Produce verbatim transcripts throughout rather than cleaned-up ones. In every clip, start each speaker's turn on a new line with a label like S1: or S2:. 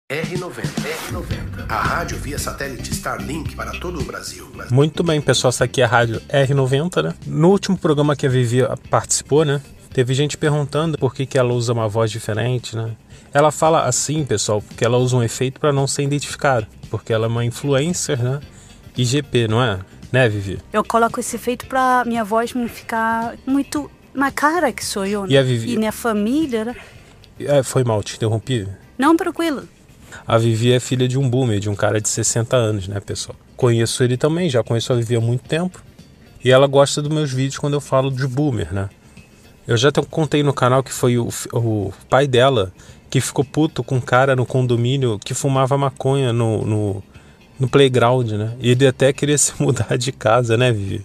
S1: R noventa, R noventa, a rádio via satélite Starlink para todo o Brasil.
S2: Muito bem, pessoal, essa aqui é a rádio R noventa, né? No último programa que a Vivi participou, né? Teve gente perguntando por que, que ela usa uma voz diferente, né? Ela fala assim, pessoal, porque ela usa um efeito para não ser identificada, porque ela é uma influencer, né? I G P, não é? Né, Vivi?
S3: Eu coloco esse efeito pra minha voz não ficar muito na cara que sou eu, né?
S2: E a Vivi?
S3: E minha família, né?
S2: É, foi mal, te interrompi?
S3: Não, tranquilo.
S2: A Vivi é filha de um boomer, de um cara de sessenta anos, né, pessoal? Conheço ele também, já conheço a Vivi há muito tempo. E ela gosta dos meus vídeos quando eu falo de boomer, né? Eu já te contei no canal que foi o, o pai dela que ficou puto com um cara no condomínio que fumava maconha no, no, no playground, né? E ele até queria se mudar de casa, né, Vivi?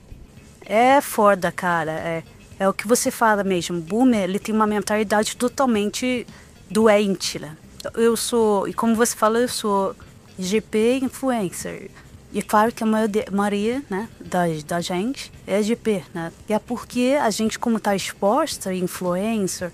S3: É foda, cara. É, é o que você fala mesmo. Boomer, ele tem uma mentalidade totalmente doente, né? Eu sou, e como você fala, eu sou G P influencer. E claro que a maioria, né, da, da gente é G P, né? E é porque a gente, como tá exposta, influencer,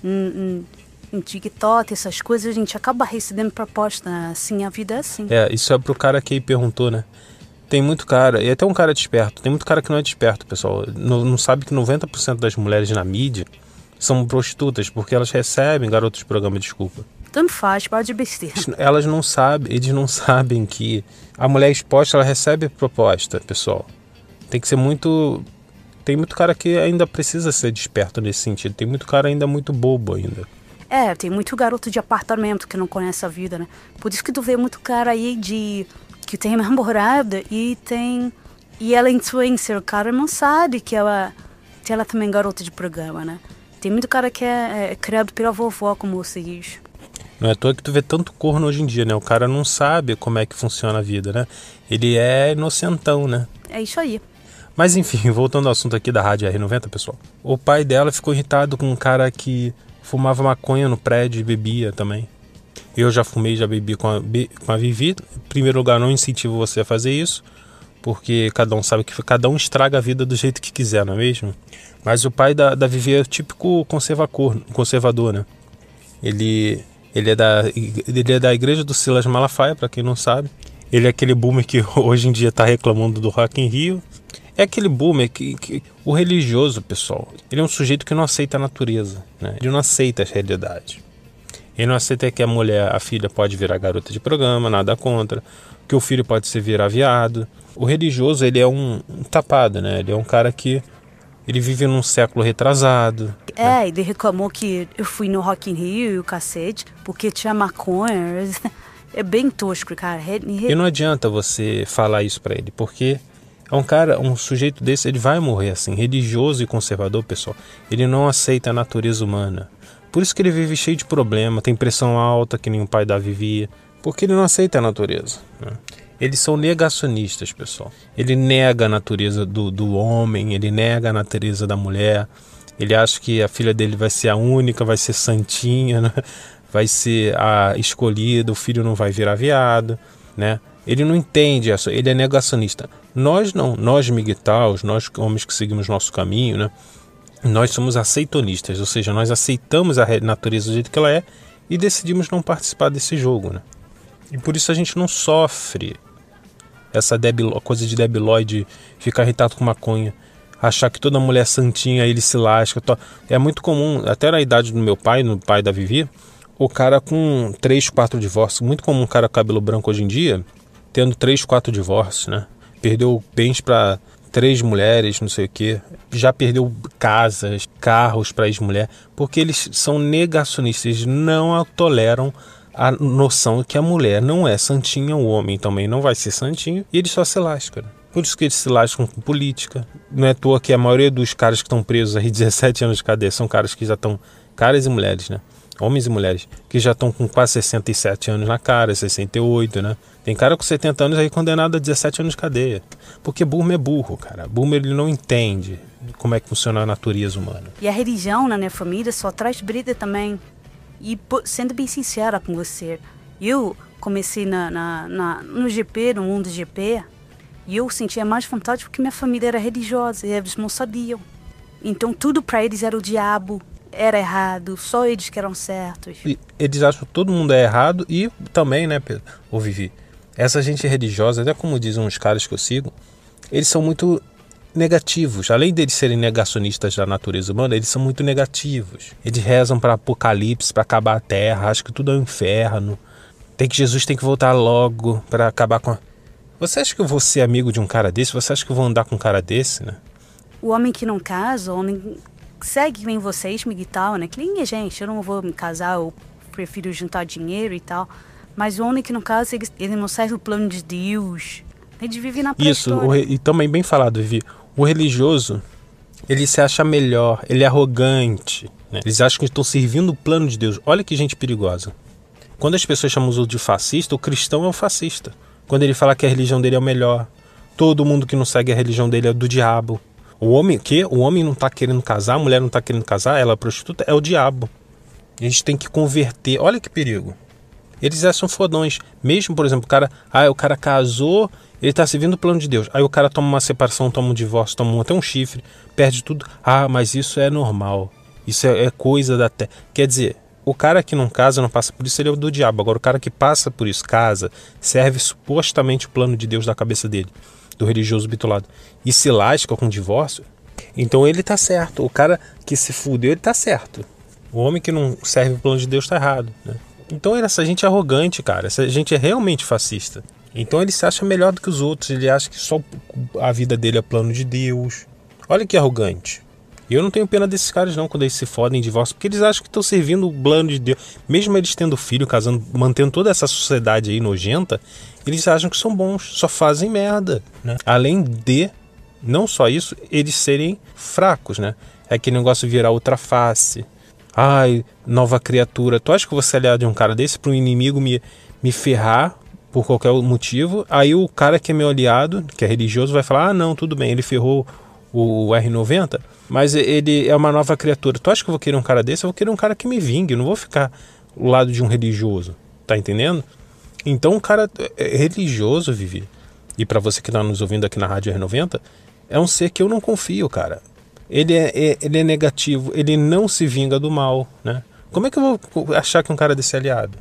S3: em, em, em TikTok, essas coisas, a gente acaba recebendo proposta, né? Assim, a vida é assim.
S2: É, isso é pro cara que perguntou, né? Tem muito cara, e até um cara desperto, tem muito cara que não é desperto, pessoal. Não, não sabe que noventa por cento das mulheres na mídia são prostitutas, porque elas recebem garotos de programa, desculpa.
S3: Tanto faz, pode besteira.
S2: Elas não sabem, eles não sabem que a mulher exposta, ela recebe proposta, pessoal. Tem que ser muito... Tem muito cara que ainda precisa ser desperto nesse sentido. Tem muito cara ainda muito bobo ainda.
S3: É, tem muito garoto de apartamento que não conhece a vida, né? Por isso que tu vê muito cara aí de... que tem namorada e tem... E ela é influencer, o cara não sabe que ela... que ela também é garota de programa, né? Tem muito cara que é, é criado pela vovó, como você diz.
S2: Não é à toa que tu vê tanto corno hoje em dia, né? O cara não sabe como é que funciona a vida, né? Ele é inocentão, né?
S3: É isso aí.
S2: Mas enfim, voltando ao assunto aqui da rádio R noventa, pessoal. O pai dela ficou irritado com um cara que fumava maconha no prédio e bebia também. Eu já fumei, já bebi com a, com a Vivi. Em primeiro lugar, não incentivo você a fazer isso, porque cada um sabe que cada um estraga a vida do jeito que quiser, não é mesmo? Mas o pai da, da Vivi é o típico conservador, conservador, né? Ele... Ele é, da, ele é da igreja do Silas Malafaia, para quem não sabe. Ele é aquele boomer que hoje em dia está reclamando do Rock in Rio. É aquele boomer que, que... O religioso, pessoal, ele é um sujeito que não aceita a natureza, né? Ele não aceita as realidades. Ele não aceita que a mulher, a filha pode virar garota de programa, nada contra. Que o filho pode se virar viado. O religioso, ele é um, um tapado, né? Ele é um cara que... Ele vive num século retrasado.
S3: É, né? Ele reclamou que eu fui no Rock in Rio e o cacete, porque tinha maconha. É bem tosco, cara.
S2: E não adianta você falar isso pra ele, porque é um cara, um sujeito desse, ele vai morrer assim, religioso e conservador, pessoal. Ele não aceita a natureza humana. Por isso que ele vive cheio de problema, tem pressão alta, que nem o pai da Vivi, porque ele não aceita a natureza, né? Eles são negacionistas, pessoal. Ele nega a natureza do, do homem, ele nega a natureza da mulher. Ele acha que a filha dele vai ser a única, vai ser santinha, né? Vai ser a escolhida, o filho não vai virar viado, né? Ele não entende isso, ele é negacionista. Nós não, nós migtaus, nós homens que seguimos nosso caminho, né? Nós somos aceitonistas, ou seja, nós aceitamos a natureza do jeito que ela é e decidimos não participar desse jogo, né? E por isso a gente não sofre essa debil, coisa de debilóide, ficar irritado com maconha, achar que toda mulher santinha ele se lasca. To... É muito comum, até na idade do meu pai, no pai da Vivi, o cara com três, quatro divórcios. Muito comum um cara com cabelo branco hoje em dia, tendo três, quatro divórcios, né? Perdeu bens para três mulheres, não sei o quê. Já perdeu casas, carros para ex-mulher, porque eles são negacionistas, eles não toleram a noção que a mulher não é santinha, o homem também não vai ser santinho, e ele só se lasca. Por isso que eles se lascam com política. Não é à toa que a maioria dos caras que estão presos aí, dezessete anos de cadeia, são caras que já estão, caras e mulheres, né? Homens e mulheres, que já estão com quase sessenta e sete anos na cara, sessenta e oito, né? Tem cara com setenta anos aí condenado a dezessete anos de cadeia. Porque boomer é burro, cara. Boomer, ele não entende como é que funciona a natureza humana.
S3: E a religião na minha família só traz briga também. E sendo bem sincera com você, eu comecei na, na, na, no G P, no mundo G P, e eu sentia mais vontade porque minha família era religiosa e eles não sabiam. Então tudo para eles era o diabo, era errado, só eles que eram certos.
S2: E eles acham que todo mundo é errado e também, né, Pedro, ou Vivi, essa gente religiosa, até como dizem uns caras que eu sigo, eles são muito negativos. Além deles serem negacionistas da natureza humana, eles são muito negativos. Eles rezam para apocalipse, para acabar a terra, acham que tudo é um inferno. Tem que Jesus tem que voltar logo para acabar com a... Você acha que eu vou ser amigo de um cara desse? Você acha que eu vou andar com um cara desse, né?
S3: O homem que não casa, o homem segue nem vocês, e tal, né? Que nem a gente, eu não vou me casar, eu prefiro juntar dinheiro e tal. Mas o homem que não casa, ele, ele não segue o plano de Deus. Ele vive na
S2: Isso, o re... e também bem falado, Vivi. O religioso, ele se acha melhor, ele é arrogante, né? Eles acham que estão servindo o plano de Deus. Olha que gente perigosa. Quando as pessoas chamam os outros de fascista, o cristão é um fascista. Quando ele fala que a religião dele é o melhor, todo mundo que não segue a religião dele é do diabo. O homem que o homem não está querendo casar, a mulher não está querendo casar, ela é prostituta, é o diabo. A gente tem que converter. Olha que perigo. Eles já são fodões. Mesmo, por exemplo, o cara, ah, o cara casou, ele está servindo o plano de Deus. Aí o cara toma uma separação, toma um divórcio, toma até um chifre, perde tudo. Ah, mas isso é normal. Isso é, é coisa da terra. Quer dizer, o cara que não casa, não passa por isso, ele é do diabo. Agora, o cara que passa por isso, casa, serve supostamente o plano de Deus da cabeça dele, do religioso bitolado, e se lasca com divórcio, então ele tá certo. O cara que se fudeu, ele tá certo. O homem que não serve o plano de Deus tá errado, né? Então essa gente é arrogante, cara. Essa gente é realmente fascista. Então ele se acha melhor do que os outros. Ele acha que só a vida dele é plano de Deus. Olha que arrogante. E eu não tenho pena desses caras não, quando eles se fodem em divórcio, porque eles acham que estão servindo o plano de Deus. Mesmo eles tendo filho, casando, mantendo toda essa sociedade aí nojenta, eles acham que são bons, só fazem merda, né? Além de, não só isso, eles serem fracos, né? É aquele negócio de virar outra face. Ai, nova criatura. Tu acha que eu vou ser aliado de um cara desse para um inimigo me, me ferrar por qualquer motivo? Aí o cara que é meu aliado, que é religioso, vai falar, ah não, tudo bem, ele ferrou o R noventa, mas ele é uma nova criatura. Tu acha que eu vou querer um cara desse? Eu vou querer um cara que me vingue, eu não vou ficar ao lado de um religioso, tá entendendo? Então um cara religioso, Vivi, e para você que está nos ouvindo aqui na Rádio R noventa, é um ser que eu não confio, cara. Ele é, é, ele é negativo, ele não se vinga do mal, né? Como é que eu vou achar que um cara desse é aliado?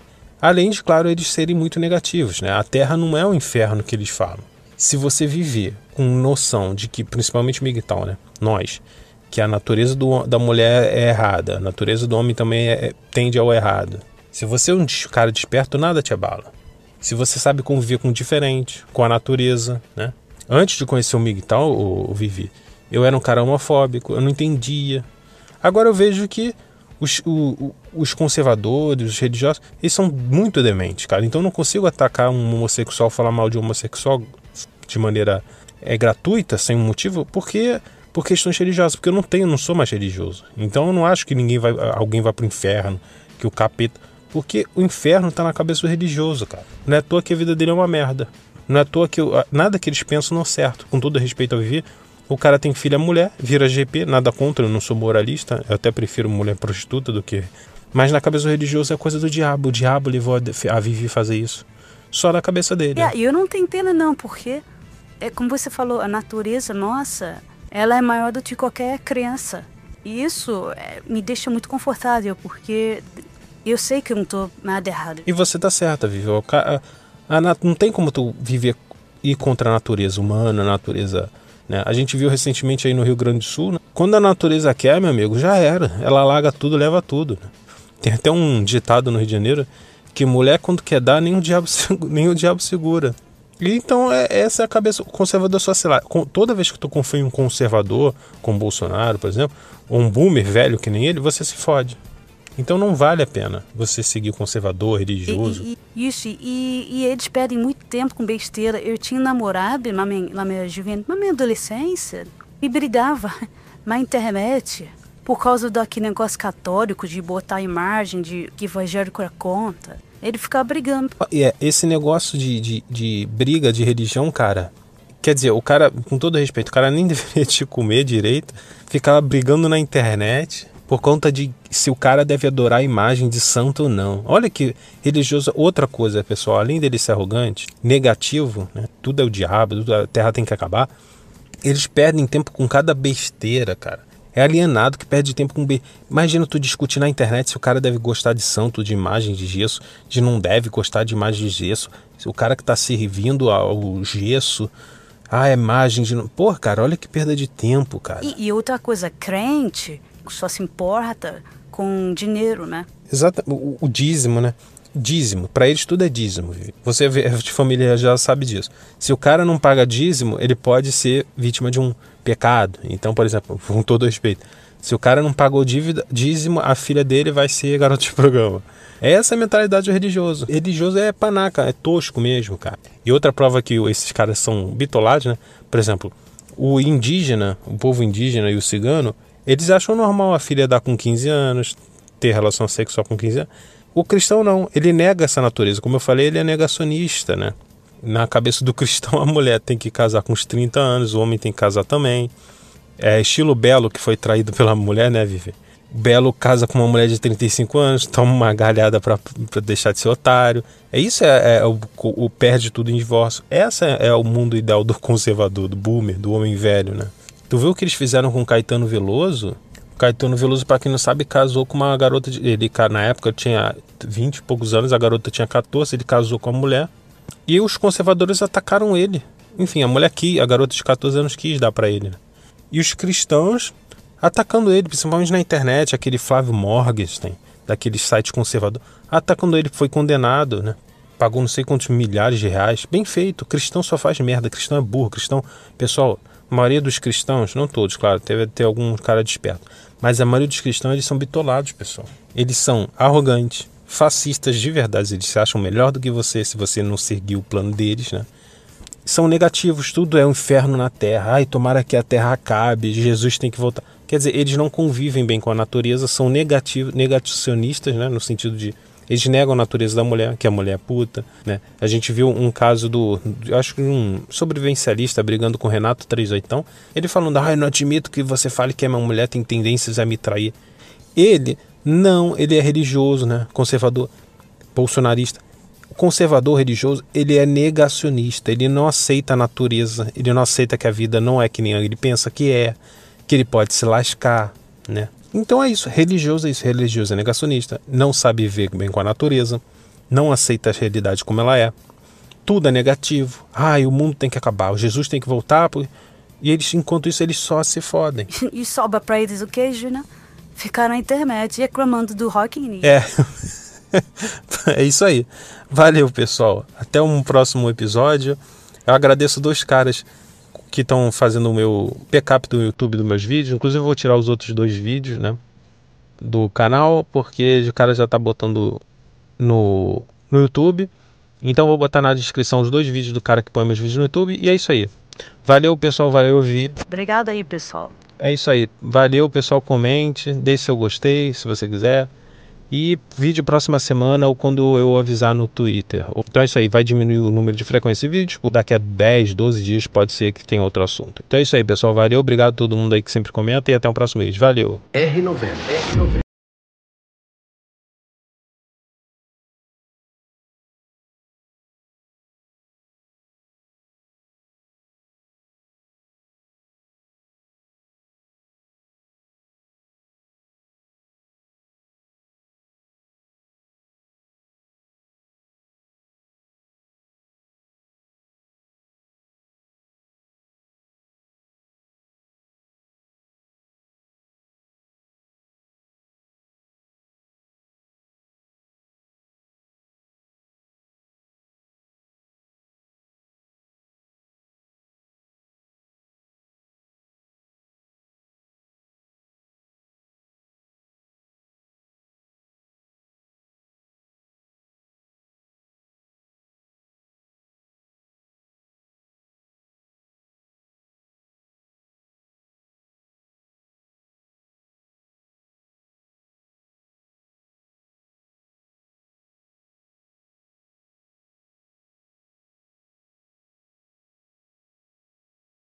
S2: Além de, claro, eles serem muito negativos, né? A Terra não é o inferno que eles falam. Se você viver com noção de que, principalmente Miguel, né? Nós, que a natureza do, da mulher é errada, a natureza do homem também é, tende ao errado. Se você é um cara desperto, nada te abala. Se você sabe conviver com o diferente, com a natureza, né? Antes de conhecer o Miguel, o, o Vivi, eu era um cara homofóbico, eu não entendia. Agora eu vejo que os, o, os conservadores, os religiosos, eles são muito dementes, cara. Então eu não consigo atacar um homossexual, falar mal de um homossexual de maneira é, gratuita, sem um motivo, porque por questões religiosas, porque eu não tenho, não sou mais religioso. Então eu não acho que ninguém vai, alguém vai pro inferno, que o capeta, porque o inferno tá na cabeça do religioso, cara. Não é à toa que a vida dele é uma merda. Não é à toa que eu, nada que eles pensam não é certo. Com todo respeito a Vivi, o cara tem filha mulher, vira G P, nada contra, eu não sou moralista, eu até prefiro mulher prostituta do que... Mas na cabeça do religioso é coisa do diabo, o diabo levou a Vivi fazer isso. Só na cabeça dele.
S3: É, e eu não tenho pena não, porque, é como você falou, a natureza nossa, ela é maior do que qualquer criança. E isso é, me deixa muito confortável, porque eu sei que eu não estou nada errado.
S2: E você tá certa, Vivi. A, a, a, não tem como tu viver, ir contra a natureza humana, a natureza... Né? A gente viu recentemente aí no Rio Grande do Sul, né? Quando a natureza quer, meu amigo, já era. Ela larga tudo, leva tudo. Né? Tem até um ditado no Rio de Janeiro que mulher quando quer dar, nem o diabo, nem o diabo segura. E então é, essa é a cabeça. O conservador só, sei lá, toda vez que tu confia em um conservador, como Bolsonaro, por exemplo, ou um boomer velho que nem ele, você se fode. Então não vale a pena você seguir conservador, religioso.
S3: E, e, isso, e, e eles perdem muito tempo com besteira. Eu tinha um namorado na minha, na minha juventude, na minha adolescência, e brigava na internet por causa daquele negócio católico de botar a imagem de que evangélico é conta. Ele ficava brigando.
S2: É, esse negócio de, de, de briga de religião, cara, quer dizer, o cara, com todo respeito, o cara nem deveria te comer direito, ficava brigando na internet por conta de se o cara deve adorar a imagem de santo ou não. Olha que religioso, outra coisa, pessoal, além dele ser arrogante, negativo, né? Tudo é o diabo, tudo, a terra tem que acabar, eles perdem tempo com cada besteira, cara. é alienado, que perde tempo com... B. Imagina tu discutir na internet se o cara deve gostar de santo, de imagem de gesso, de não deve gostar de imagem de gesso. Se o cara que tá servindo ao gesso, ah, é imagem de... Pô, cara, olha que perda de tempo, cara.
S3: E, e outra coisa, crente só se importa com dinheiro, né?
S2: Exato, o, o dízimo, né? Dízimo, para eles tudo é dízimo. Você de família já sabe disso. Se o cara não paga dízimo, ele pode ser vítima de um pecado. Então, por exemplo, com todo respeito, se o cara não pagou dívida, dízimo, a filha dele vai ser garota de programa. Essa é a mentalidade do religioso. Religioso é panaca, é tosco mesmo, cara. E outra prova que esses caras são bitolados, né? Por exemplo, o indígena, o povo indígena e o cigano, eles acham normal a filha dar com quinze anos, ter relação sexual com quinze anos. O cristão não, ele nega essa natureza. Como eu falei, ele é negacionista, né? Na cabeça do cristão, a mulher tem que casar com uns trinta anos, o homem tem que casar também. É estilo Belo, que foi traído pela mulher, né, Vivi? Belo casa com uma mulher de trinta e cinco anos, toma uma galhada pra, pra deixar de ser otário. É isso, é, é o, o perde tudo em divórcio. Essa é, é o mundo ideal do conservador, do boomer, do homem velho, né? Tu viu o que eles fizeram com Caetano Veloso? Caetano Veloso, para quem não sabe, casou com uma garota, de, ele na época tinha vinte e poucos anos, a garota tinha catorze, ele casou com a mulher e os conservadores atacaram ele. Enfim, a mulher quis, a garota de catorze anos quis dar para ele, né? E os cristãos atacando ele, principalmente na internet, aquele Flávio Morgenstern, daquele site conservador, atacando ele, foi condenado, né? Pagou não sei quantos milhares de reais. Bem feito, cristão só faz merda, cristão é burro, cristão... Pessoal, a maioria dos cristãos, não todos, claro, deve ter algum cara desperto, mas a maioria dos cristãos, eles são bitolados, pessoal. Eles são arrogantes, fascistas de verdade, eles se acham melhor do que você se você não seguir o plano deles, né? São negativos, tudo é um inferno na terra. Ai, tomara que a terra acabe, Jesus tem que voltar. Quer dizer, eles não convivem bem com a natureza, são negativos, negacionistas, né? No sentido de... Eles negam a natureza da mulher, que a mulher é puta, né? A gente viu um caso do... Eu acho que um sobrevivencialista brigando com o Renato três oitão. Ele falando, ah, eu não admito que você fale que a minha mulher tem tendências a me trair. Ele, não, ele é religioso, né? Conservador, bolsonarista. O conservador religioso, ele é negacionista. Ele não aceita a natureza. Ele não aceita que a vida não é que nem ele pensa que é. Que ele pode se lascar, né? Então é isso, religioso é isso, religioso é negacionista, não sabe viver bem com a natureza, não aceita a realidade como ela é, tudo é negativo, ai, o mundo tem que acabar, o Jesus tem que voltar, e eles, enquanto isso, eles só se fodem.
S3: E sobra pra eles o que, Gina? Ficar na internet reclamando do Rock in Rio.
S2: É, é isso aí. Valeu, pessoal, até um próximo episódio. Eu agradeço dois caras que estão fazendo o meu backup do YouTube dos meus vídeos. Inclusive eu vou tirar os outros dois vídeos, né, do canal, porque o cara já tá botando no, no YouTube. Então eu vou botar na descrição os dois vídeos do cara que põe meus vídeos no YouTube. E é isso aí. Valeu, pessoal. Valeu, ouvir.
S3: Obrigada aí, pessoal.
S2: É isso aí. Valeu, pessoal. Comente, deixe seu gostei, se você quiser. E vídeo próxima semana ou quando eu avisar no Twitter. Então é isso aí, vai diminuir o número de frequência de vídeos. Daqui a dez, doze dias pode ser que tenha outro assunto. Então é isso aí, pessoal. Valeu, obrigado a todo mundo aí que sempre comenta e até o próximo vídeo. Valeu!
S1: R noventa. R noventa.